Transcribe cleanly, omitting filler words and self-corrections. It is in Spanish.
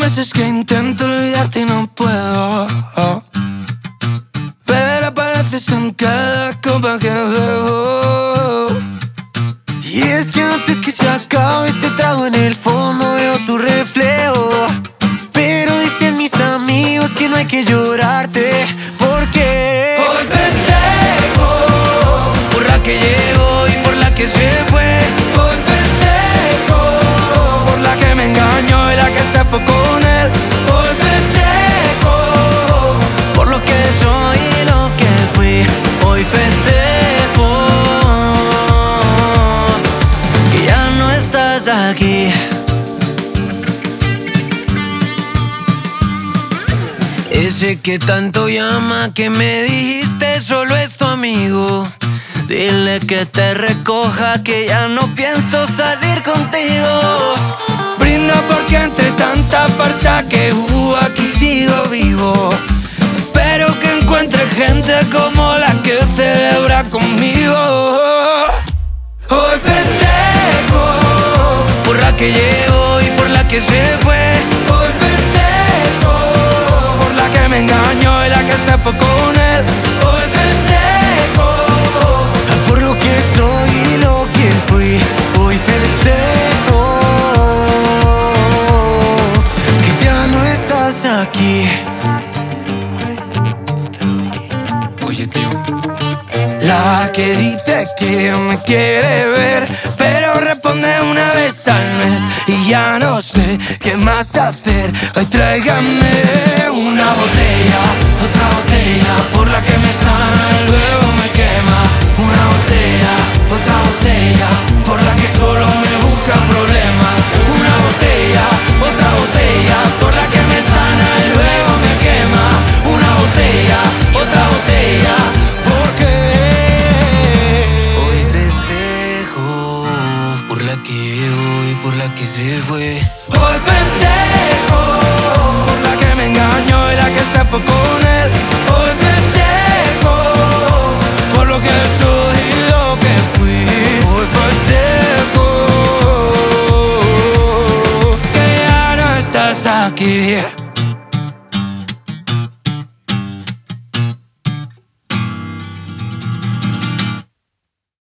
veces que intento olvidarte y no puedo. Pero apareces en cada copa que bebo. Y es que antes que se acabe este trago, en el fondo veo tu reflejo. Pero dicen mis amigos que no hay que llorarte, porque hoy festejo por la que llegó y por la que se fue. Hoy festejo por la que me engañó y la que se fue con él. Hoy festejo por lo que soy y lo que fui. Hoy festejo que ya no estás aquí. Ese que tanto llama, que me dijiste solo es tu amigo. Dile que te recoja, que ya no pienso salir contigo. Brinda porque entre tanta farsa que hubo aquí sigo vivo. Espero que encuentre gente como la que celebra conmigo. Hoy festejo por la que llegó y por la que se fue. Hoy festejo por la que me engañó y la que se fue con él. Hoy festejo por lo que soy y lo que fui. Hoy festejo que ya no estás aquí. Oye, tío. La que dice que me quiere ver, pero responde una vez al mes y ya no sé qué más hacer. Hoy tráigame una botella, otra botella, por la que me sana y luego me quema. Una botella, otra botella, por la que solo me busca problemas. Una botella, otra botella, por la que me sana y luego me quema. Una botella, otra botella, porque hoy festejo por la que llegó y por la que se fue. Hoy festejo por la que me engañó y la que se fue con él. Hoy festejo por lo que soy y lo que fui. Hoy festejo que ya no estás aquí.